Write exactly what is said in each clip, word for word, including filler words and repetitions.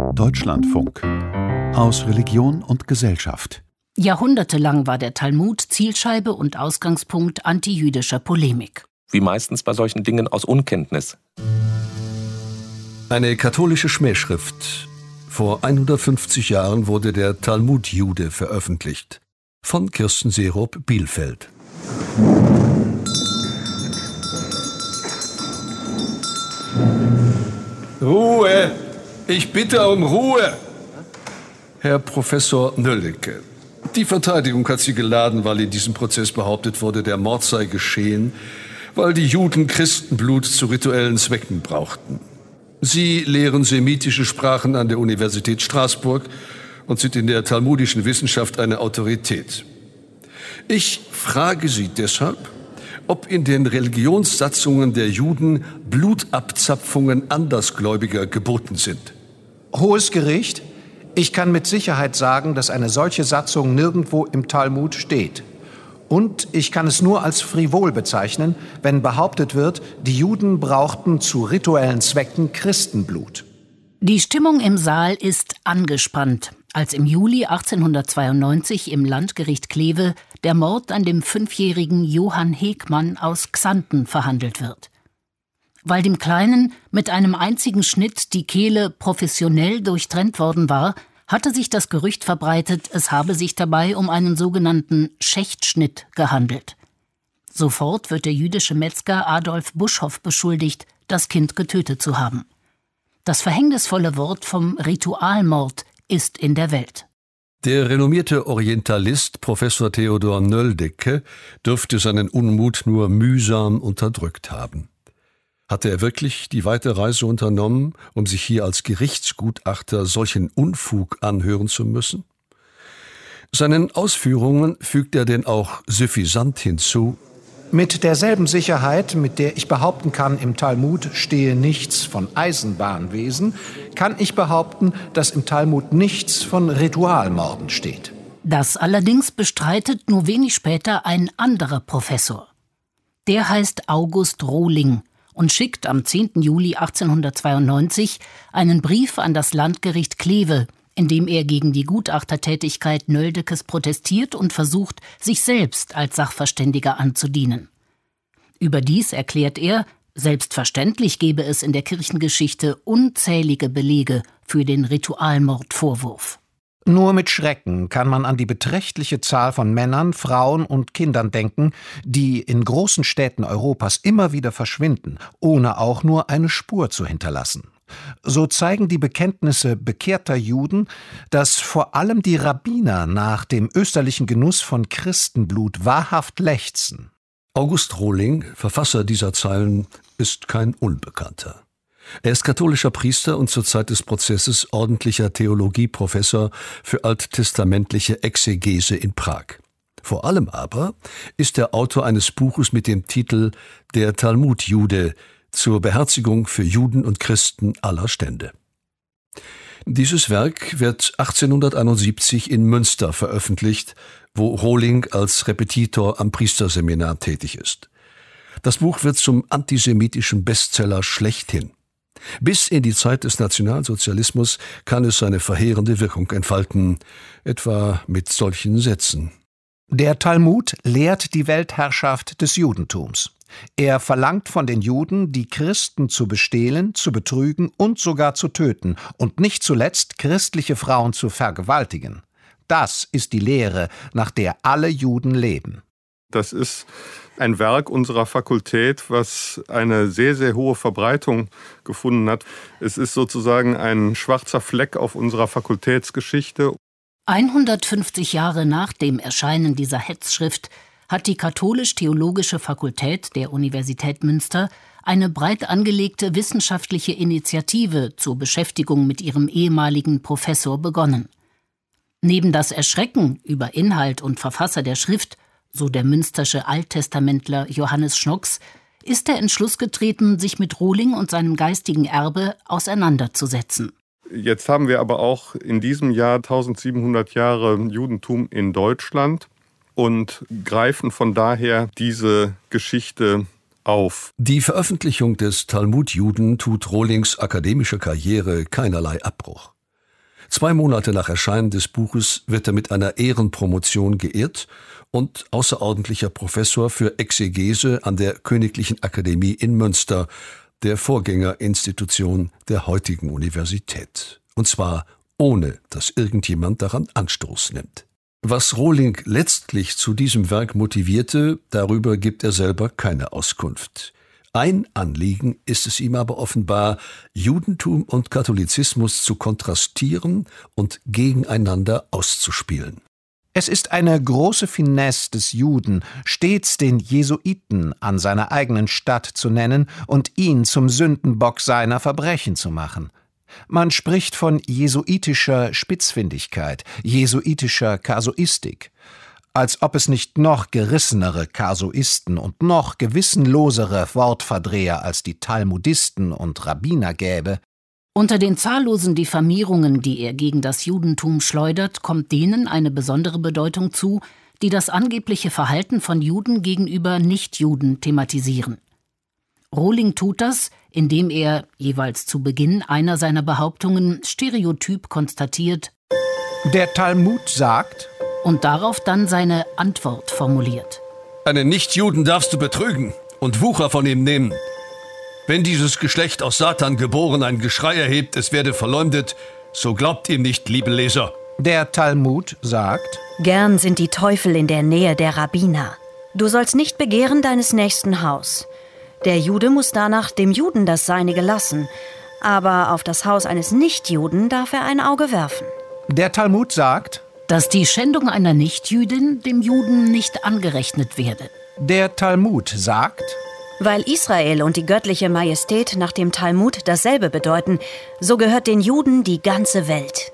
Deutschlandfunk. Aus Religion und Gesellschaft. Jahrhundertelang war der Talmud Zielscheibe und Ausgangspunkt antijüdischer Polemik. Wie meistens bei solchen Dingen aus Unkenntnis. Eine katholische Schmähschrift. Vor hundertfünfzig Jahren wurde der Talmud-Jude veröffentlicht. Von Kirsten Seerob, Bielefeld. Ruhe! Ich bitte um Ruhe! Herr Professor Nöldecke, die Verteidigung hat Sie geladen, weil in diesem Prozess behauptet wurde, der Mord sei geschehen, weil die Juden Christenblut zu rituellen Zwecken brauchten. Sie lehren semitische Sprachen an der Universität Straßburg und sind in der talmudischen Wissenschaft eine Autorität. Ich frage Sie deshalb, ob in den Religionssatzungen der Juden Blutabzapfungen Andersgläubiger geboten sind. Hohes Gericht, ich kann mit Sicherheit sagen, dass eine solche Satzung nirgendwo im Talmud steht. Und ich kann es nur als frivol bezeichnen, wenn behauptet wird, die Juden brauchten zu rituellen Zwecken Christenblut. Die Stimmung im Saal ist angespannt, als im Juli achtzehnhundertzweiundneunzig im Landgericht Kleve der Mord an dem fünfjährigen Johann Hegmann aus Xanten verhandelt wird. Weil dem Kleinen mit einem einzigen Schnitt die Kehle professionell durchtrennt worden war, hatte sich das Gerücht verbreitet, es habe sich dabei um einen sogenannten Schächtschnitt gehandelt. Sofort wird der jüdische Metzger Adolf Buschhoff beschuldigt, das Kind getötet zu haben. Das verhängnisvolle Wort vom Ritualmord ist in der Welt. Der renommierte Orientalist Professor Theodor Nöldecke dürfte seinen Unmut nur mühsam unterdrückt haben. Hatte er wirklich die weite Reise unternommen, um sich hier als Gerichtsgutachter solchen Unfug anhören zu müssen? Seinen Ausführungen fügt er denn auch suffisant hinzu: Mit derselben Sicherheit, mit der ich behaupten kann, im Talmud stehe nichts von Eisenbahnwesen, kann ich behaupten, dass im Talmud nichts von Ritualmorden steht. Das allerdings bestreitet nur wenig später ein anderer Professor. Der heißt August Rohling und schickt am zehnten Juli achtzehnhundertzweiundneunzig einen Brief an das Landgericht Kleve, in dem er gegen die Gutachtertätigkeit Nöldeckes protestiert und versucht, sich selbst als Sachverständiger anzudienen. Überdies erklärt er, selbstverständlich gebe es in der Kirchengeschichte unzählige Belege für den Ritualmordvorwurf. Nur mit Schrecken kann man an die beträchtliche Zahl von Männern, Frauen und Kindern denken, die in großen Städten Europas immer wieder verschwinden, ohne auch nur eine Spur zu hinterlassen. So zeigen die Bekenntnisse bekehrter Juden, dass vor allem die Rabbiner nach dem österlichen Genuss von Christenblut wahrhaft lechzen. August Rohling, Verfasser dieser Zeilen, ist kein Unbekannter. Er ist katholischer Priester und zur Zeit des Prozesses ordentlicher Theologieprofessor für alttestamentliche Exegese in Prag. Vor allem aber ist er Autor eines Buches mit dem Titel »Der Talmud-Jude« zur Beherzigung für Juden und Christen aller Stände. Dieses Werk wird achtzehnhunderteinundsiebzig in Münster veröffentlicht, wo Rohling als Repetitor am Priesterseminar tätig ist. Das Buch wird zum antisemitischen Bestseller schlechthin. Bis in die Zeit des Nationalsozialismus kann es seine verheerende Wirkung entfalten, etwa mit solchen Sätzen: Der Talmud lehrt die Weltherrschaft des Judentums. Er verlangt von den Juden, die Christen zu bestehlen, zu betrügen und sogar zu töten und nicht zuletzt christliche Frauen zu vergewaltigen. Das ist die Lehre, nach der alle Juden leben. Das ist ein Werk unserer Fakultät, was eine sehr, sehr hohe Verbreitung gefunden hat. Es ist sozusagen ein schwarzer Fleck auf unserer Fakultätsgeschichte. hundertfünfzig Jahre nach dem Erscheinen dieser Hetzschrift hat die Katholisch-Theologische Fakultät der Universität Münster eine breit angelegte wissenschaftliche Initiative zur Beschäftigung mit ihrem ehemaligen Professor begonnen. Neben das Erschrecken über Inhalt und Verfasser der Schrift, so der münstersche Alttestamentler Johannes Schnocks, ist der Entschluss getreten, sich mit Rohling und seinem geistigen Erbe auseinanderzusetzen. Jetzt haben wir aber auch in diesem Jahr eintausendsiebenhundert Jahre Judentum in Deutschland und greifen von daher diese Geschichte auf. Die Veröffentlichung des Talmud-Juden tut Rohlings akademische Karriere keinerlei Abbruch. Zwei Monate nach Erscheinen des Buches wird er mit einer Ehrenpromotion geehrt und außerordentlicher Professor für Exegese an der Königlichen Akademie in Münster, der Vorgängerinstitution der heutigen Universität. Und zwar ohne, dass irgendjemand daran Anstoß nimmt. Was Rohling letztlich zu diesem Werk motivierte, darüber gibt er selber keine Auskunft. Ein Anliegen ist es ihm aber offenbar, Judentum und Katholizismus zu kontrastieren und gegeneinander auszuspielen. Es ist eine große Finesse des Juden, stets den Jesuiten an seiner eigenen Stadt zu nennen und ihn zum Sündenbock seiner Verbrechen zu machen. Man spricht von jesuitischer Spitzfindigkeit, jesuitischer Kasuistik. Als ob es nicht noch gerissenere Kasuisten und noch gewissenlosere Wortverdreher als die Talmudisten und Rabbiner gäbe. Unter den zahllosen Diffamierungen, die er gegen das Judentum schleudert, kommt denen eine besondere Bedeutung zu, die das angebliche Verhalten von Juden gegenüber Nichtjuden thematisieren. Rohling tut das, indem er, jeweils zu Beginn einer seiner Behauptungen, stereotyp konstatiert: Der Talmud sagt, und darauf dann seine Antwort formuliert. Einen Nichtjuden darfst du betrügen und Wucher von ihm nehmen. Wenn dieses Geschlecht aus Satan geboren ein Geschrei erhebt, es werde verleumdet, so glaubt ihm nicht, liebe Leser. Der Talmud sagt, Gern sind die Teufel in der Nähe der Rabbiner. Du sollst nicht begehren deines nächsten Haus. Der Jude muss danach dem Juden das Seinige lassen, aber auf das Haus eines Nichtjuden darf er ein Auge werfen. Der Talmud sagt, dass die Schändung einer Nichtjüdin dem Juden nicht angerechnet werde. Der Talmud sagt, weil Israel und die göttliche Majestät nach dem Talmud dasselbe bedeuten, so gehört den Juden die ganze Welt.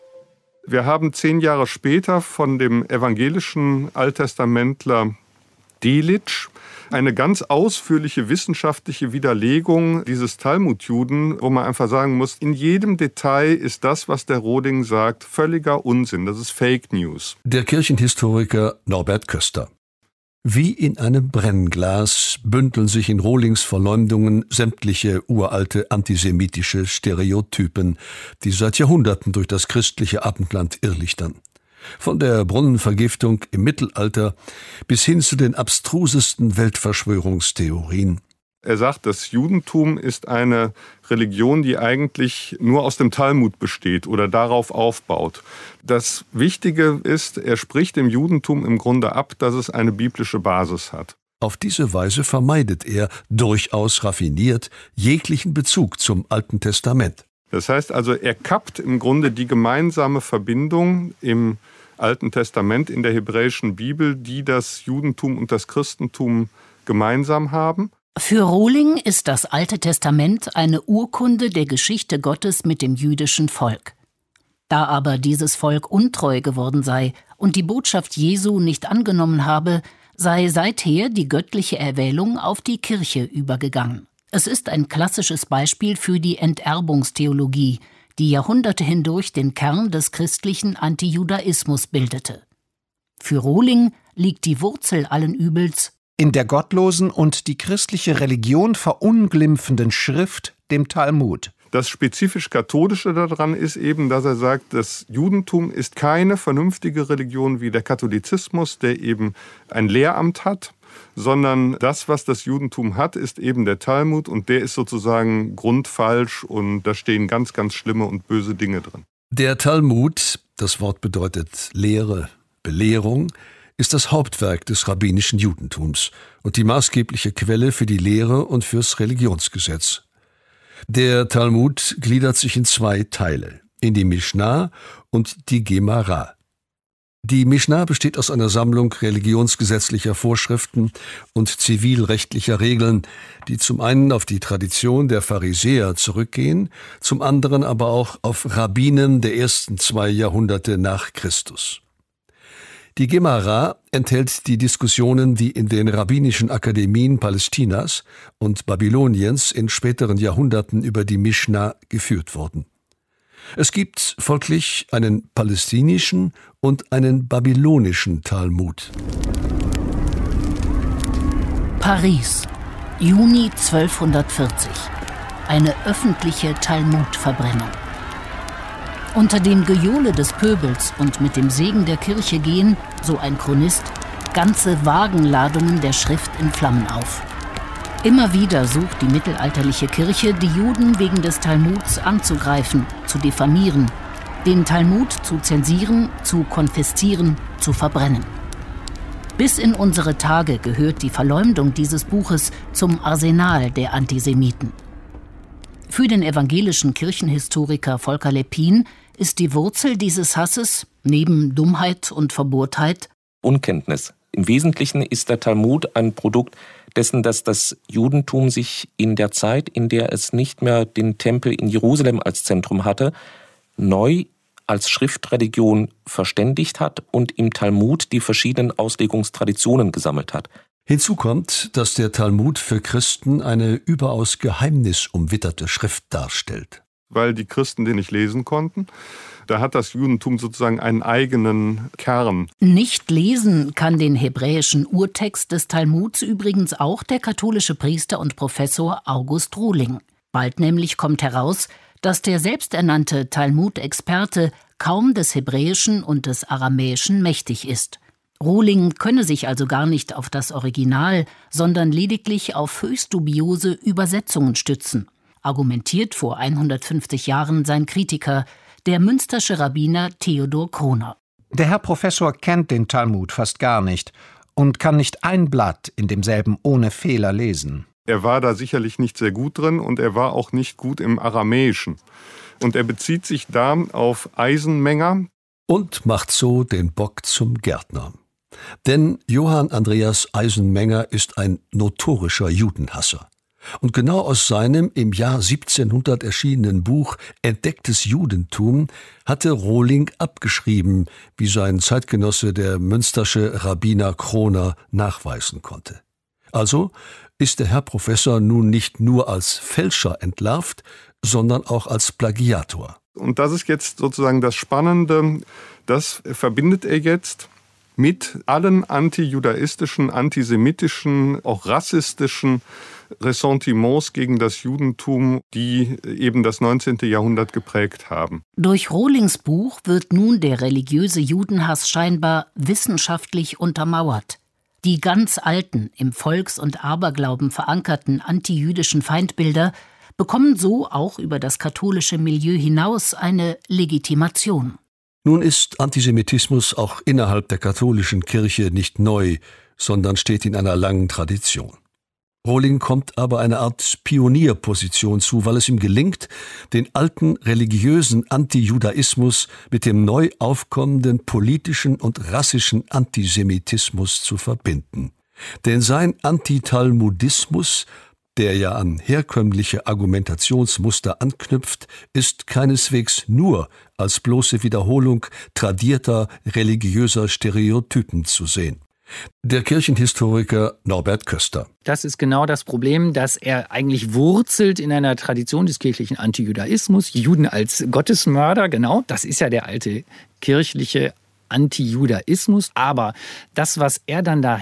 Wir haben zehn Jahre später von dem evangelischen Alttestamentler Delitzsch eine ganz ausführliche wissenschaftliche Widerlegung dieses Talmudjuden, wo man einfach sagen muss, in jedem Detail ist das, was der Rohling sagt, völliger Unsinn. Das ist Fake News. Der Kirchenhistoriker Norbert Köster. Wie in einem Brennglas bündeln sich in Rohlings Verleumdungen sämtliche uralte antisemitische Stereotypen, die seit Jahrhunderten durch das christliche Abendland irrlichtern. Von der Brunnenvergiftung im Mittelalter bis hin zu den abstrusesten Weltverschwörungstheorien. Er sagt, das Judentum ist eine Religion, die eigentlich nur aus dem Talmud besteht oder darauf aufbaut. Das Wichtige ist, er spricht dem Judentum im Grunde ab, dass es eine biblische Basis hat. Auf diese Weise vermeidet er, durchaus raffiniert, jeglichen Bezug zum Alten Testament. Das heißt also, er kappt im Grunde die gemeinsame Verbindung im Alten Testament, in der hebräischen Bibel, die das Judentum und das Christentum gemeinsam haben. Für Rohling ist das Alte Testament eine Urkunde der Geschichte Gottes mit dem jüdischen Volk. Da aber dieses Volk untreu geworden sei und die Botschaft Jesu nicht angenommen habe, sei seither die göttliche Erwählung auf die Kirche übergegangen. Es ist ein klassisches Beispiel für die Enterbungstheologie, die Jahrhunderte hindurch den Kern des christlichen Antijudaismus bildete. Für Rohling liegt die Wurzel allen Übels in der gottlosen und die christliche Religion verunglimpfenden Schrift, dem Talmud. Das spezifisch Katholische daran ist eben, dass er sagt, das Judentum ist keine vernünftige Religion wie der Katholizismus, der eben ein Lehramt hat, sondern das, was das Judentum hat, ist eben der Talmud und der ist sozusagen grundfalsch und da stehen ganz, ganz schlimme und böse Dinge drin. Der Talmud, das Wort bedeutet Lehre, Belehrung, ist das Hauptwerk des rabbinischen Judentums und die maßgebliche Quelle für die Lehre und fürs Religionsgesetz. Der Talmud gliedert sich in zwei Teile, in die Mishnah und die Gemara. Die Mishnah besteht aus einer Sammlung religionsgesetzlicher Vorschriften und zivilrechtlicher Regeln, die zum einen auf die Tradition der Pharisäer zurückgehen, zum anderen aber auch auf Rabbinen der ersten zwei Jahrhunderte nach Christus. Die Gemara enthält die Diskussionen, die in den rabbinischen Akademien Palästinas und Babyloniens in späteren Jahrhunderten über die Mishnah geführt wurden. Es gibt folglich einen palästinischen und einen babylonischen Talmud. Paris, Juni zwölfhundertvierzig. Eine öffentliche Talmudverbrennung. Unter dem Gejohle des Pöbels und mit dem Segen der Kirche gehen, so ein Chronist, ganze Wagenladungen der Schrift in Flammen auf. Immer wieder sucht die mittelalterliche Kirche, die Juden wegen des Talmuds anzugreifen, zu diffamieren, den Talmud zu zensieren, zu konfiszieren, zu verbrennen. Bis in unsere Tage gehört die Verleumdung dieses Buches zum Arsenal der Antisemiten. Für den evangelischen Kirchenhistoriker Volker Leppin ist die Wurzel dieses Hasses, neben Dummheit und Verbohrtheit, Unkenntnis. Im Wesentlichen ist der Talmud ein Produkt dessen, dass das Judentum sich in der Zeit, in der es nicht mehr den Tempel in Jerusalem als Zentrum hatte, neu als Schriftreligion verständigt hat und im Talmud die verschiedenen Auslegungstraditionen gesammelt hat. Hinzu kommt, dass der Talmud für Christen eine überaus geheimnisumwitterte Schrift darstellt. Weil die Christen den nicht lesen konnten, da hat das Judentum sozusagen einen eigenen Kern. Nicht lesen kann den hebräischen Urtext des Talmuds übrigens auch der katholische Priester und Professor August Rohling. Bald nämlich kommt heraus, dass der selbsternannte Talmud-Experte kaum des Hebräischen und des Aramäischen mächtig ist. Rohling könne sich also gar nicht auf das Original, sondern lediglich auf höchst dubiose Übersetzungen stützen, argumentiert vor hundertfünfzig Jahren sein Kritiker, der münstersche Rabbiner Theodor Kroner. Der Herr Professor kennt den Talmud fast gar nicht und kann nicht ein Blatt in demselben ohne Fehler lesen. Er war da sicherlich nicht sehr gut drin und er war auch nicht gut im Aramäischen. Und er bezieht sich da auf Eisenmenger. Und macht so den Bock zum Gärtner. Denn Johann Andreas Eisenmenger ist ein notorischer Judenhasser. Und genau aus seinem im Jahr siebzehnhundert erschienenen Buch Entdecktes Judentum hatte Rohling abgeschrieben, wie sein Zeitgenosse der münstersche Rabbiner Kroner nachweisen konnte. Also ist der Herr Professor nun nicht nur als Fälscher entlarvt, sondern auch als Plagiator. Und das ist jetzt sozusagen das Spannende, das verbindet er jetzt mit allen antijudaistischen, antisemitischen, auch rassistischen Ressentiments gegen das Judentum, die eben das neunzehnte Jahrhundert geprägt haben. Durch Rohlings Buch wird nun der religiöse Judenhass scheinbar wissenschaftlich untermauert. Die ganz alten, im Volks- und Aberglauben verankerten antijüdischen Feindbilder bekommen so auch über das katholische Milieu hinaus eine Legitimation. Nun ist Antisemitismus auch innerhalb der katholischen Kirche nicht neu, sondern steht in einer langen Tradition. Rohling kommt aber eine Art Pionierposition zu, weil es ihm gelingt, den alten religiösen Antijudaismus mit dem neu aufkommenden politischen und rassischen Antisemitismus zu verbinden. Denn sein Antitalmudismus, der ja an herkömmliche Argumentationsmuster anknüpft, ist keineswegs nur als bloße Wiederholung tradierter religiöser Stereotypen zu sehen. Der Kirchenhistoriker Norbert Köster. Das ist genau das Problem, dass er eigentlich wurzelt in einer Tradition des kirchlichen Antijudaismus. Juden als Gottesmörder, genau, das ist ja der alte kirchliche Antijudaismus. Aber das, was er dann da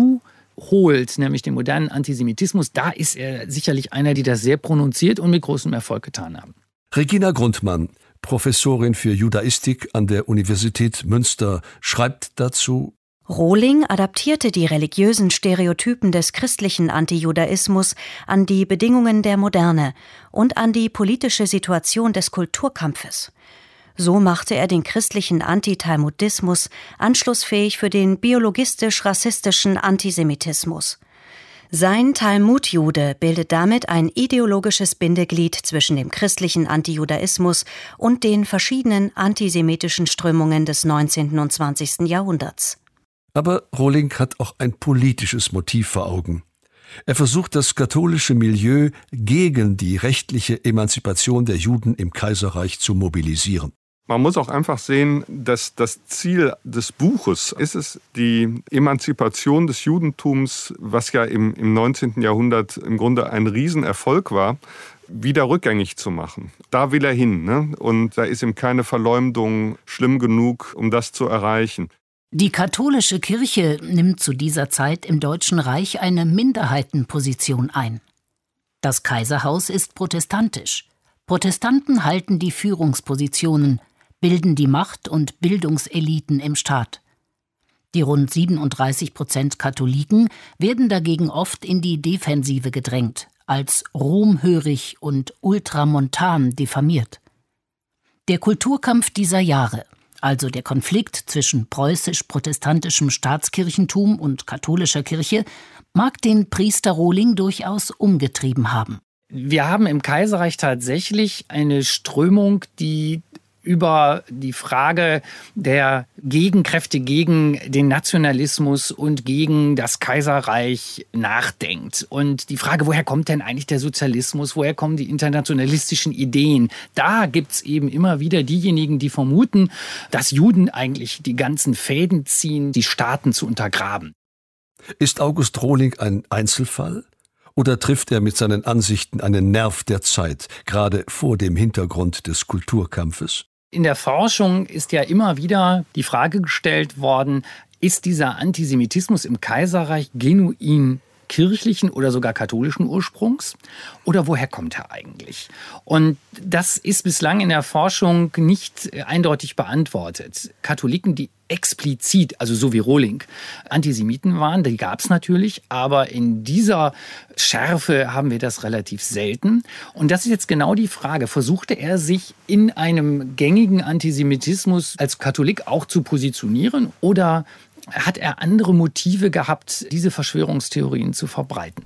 hinzuholt, nämlich den modernen Antisemitismus, da ist er sicherlich einer, die das sehr prononziert und mit großem Erfolg getan haben. Regina Grundmann, Professorin für Judaistik an der Universität Münster, schreibt dazu: Rohling adaptierte die religiösen Stereotypen des christlichen Antijudaismus an die Bedingungen der Moderne und an die politische Situation des Kulturkampfes. So machte er den christlichen Antitalmudismus anschlussfähig für den biologistisch-rassistischen Antisemitismus. Sein Talmudjude bildet damit ein ideologisches Bindeglied zwischen dem christlichen Antijudaismus und den verschiedenen antisemitischen Strömungen des neunzehnten und zwanzigsten Jahrhunderts. Aber Rohling hat auch ein politisches Motiv vor Augen. Er versucht, das katholische Milieu gegen die rechtliche Emanzipation der Juden im Kaiserreich zu mobilisieren. Man muss auch einfach sehen, dass das Ziel des Buches ist es, die Emanzipation des Judentums, was ja im, im neunzehnten Jahrhundert im Grunde ein Riesenerfolg war, wieder rückgängig zu machen. Da will er hin, ne? Und da ist ihm keine Verleumdung schlimm genug, um das zu erreichen. Die katholische Kirche nimmt zu dieser Zeit im Deutschen Reich eine Minderheitenposition ein. Das Kaiserhaus ist protestantisch. Protestanten halten die Führungspositionen. bilden die Macht- und Bildungseliten im Staat. Die rund siebenunddreißig Prozent Katholiken werden dagegen oft in die Defensive gedrängt, als romhörig und ultramontan diffamiert. Der Kulturkampf dieser Jahre, also der Konflikt zwischen preußisch-protestantischem Staatskirchentum und katholischer Kirche, mag den Priester Rohling durchaus umgetrieben haben. Wir haben im Kaiserreich tatsächlich eine Strömung, die über die Frage der Gegenkräfte gegen den Nationalismus und gegen das Kaiserreich nachdenkt. Und die Frage, woher kommt denn eigentlich der Sozialismus, woher kommen die internationalistischen Ideen? Da gibt's eben immer wieder diejenigen, die vermuten, dass Juden eigentlich die ganzen Fäden ziehen, die Staaten zu untergraben. Ist August Rohling ein Einzelfall? Oder trifft er mit seinen Ansichten einen Nerv der Zeit, gerade vor dem Hintergrund des Kulturkampfes? In der Forschung ist ja immer wieder die Frage gestellt worden, ist dieser Antisemitismus im Kaiserreich genuin kirchlichen oder sogar katholischen Ursprungs? Oder woher kommt er eigentlich? Und das ist bislang in der Forschung nicht eindeutig beantwortet. Katholiken, die explizit, also so wie Rohling, Antisemiten waren, die gab es natürlich, aber in dieser Schärfe haben wir das relativ selten. Und das ist jetzt genau die Frage, versuchte er sich in einem gängigen Antisemitismus als Katholik auch zu positionieren oder hat er andere Motive gehabt, diese Verschwörungstheorien zu verbreiten?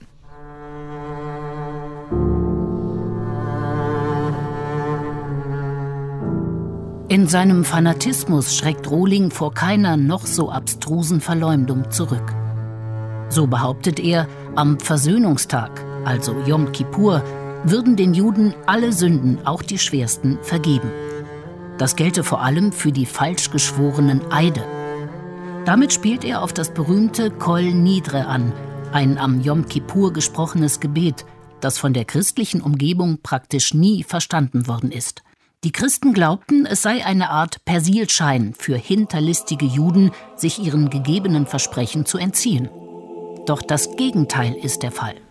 In seinem Fanatismus schreckt Rohling vor keiner noch so abstrusen Verleumdung zurück. So behauptet er, am Versöhnungstag, also Yom Kippur, würden den Juden alle Sünden, auch die schwersten, vergeben. Das gelte vor allem für die falsch geschworenen Eide. Damit spielt er auf das berühmte Kol Nidre an, ein am Yom Kippur gesprochenes Gebet, das von der christlichen Umgebung praktisch nie verstanden worden ist. Die Christen glaubten, es sei eine Art Persilschein für hinterlistige Juden, sich ihren gegebenen Versprechen zu entziehen. Doch das Gegenteil ist der Fall.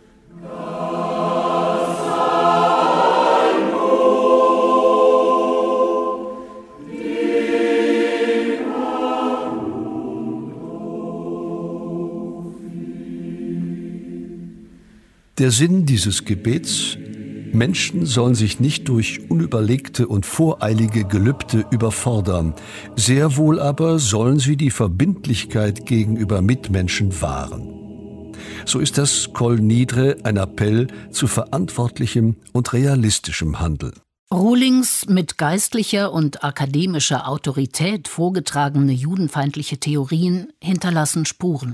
Der Sinn dieses Gebets: Menschen sollen sich nicht durch unüberlegte und voreilige Gelübde überfordern, sehr wohl aber sollen sie die Verbindlichkeit gegenüber Mitmenschen wahren. So ist das Kol Nidre ein Appell zu verantwortlichem und realistischem Handeln. Rohlings mit geistlicher und akademischer Autorität vorgetragene judenfeindliche Theorien hinterlassen Spuren.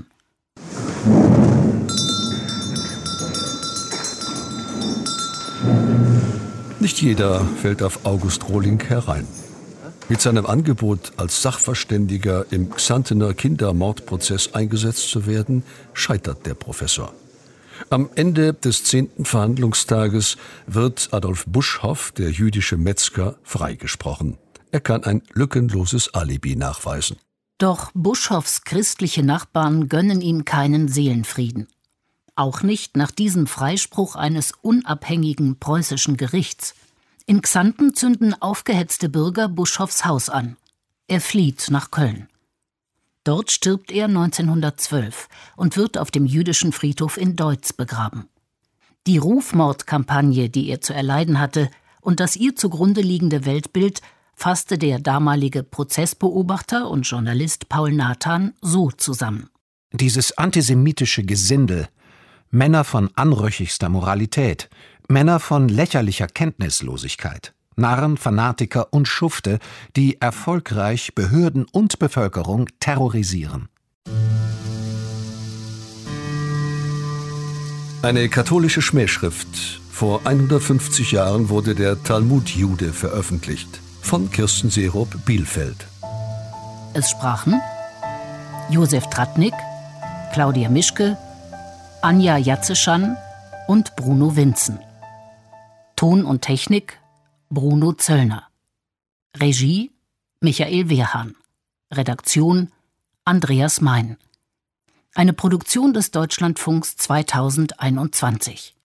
Nicht jeder fällt auf August Rohling herein. Mit seinem Angebot, als Sachverständiger im Xantener Kindermordprozess eingesetzt zu werden, scheitert der Professor. Am Ende des zehnten Verhandlungstages wird Adolf Buschhoff, der jüdische Metzger, freigesprochen. Er kann ein lückenloses Alibi nachweisen. Doch Buschhoffs christliche Nachbarn gönnen ihm keinen Seelenfrieden. Auch nicht nach diesem Freispruch eines unabhängigen preußischen Gerichts. In Xanten zünden aufgehetzte Bürger Buschhoffs Haus an. Er flieht nach Köln. Dort stirbt er neunzehnhundertzwölf und wird auf dem jüdischen Friedhof in Deutz begraben. Die Rufmordkampagne, die er zu erleiden hatte, und das ihr zugrunde liegende Weltbild fasste der damalige Prozessbeobachter und Journalist Paul Nathan so zusammen. Dieses antisemitische Gesindel, Männer von anrüchigster Moralität, Männer von lächerlicher Kenntnislosigkeit, Narren, Fanatiker und Schufte, die erfolgreich Behörden und Bevölkerung terrorisieren. Eine katholische Schmähschrift. Vor hundertfünfzig Jahren wurde der Talmud-Jude veröffentlicht. Von Kirsten Seerup, Bielefeld. Es sprachen Josef Tratnik, Claudia Mischke, Anja Jatzeschan und Bruno Winzen. Ton und Technik Bruno Zöllner. Regie Michael Wehrhahn. Redaktion Andreas Mein. Eine Produktion des Deutschlandfunks zweitausendeinundzwanzig.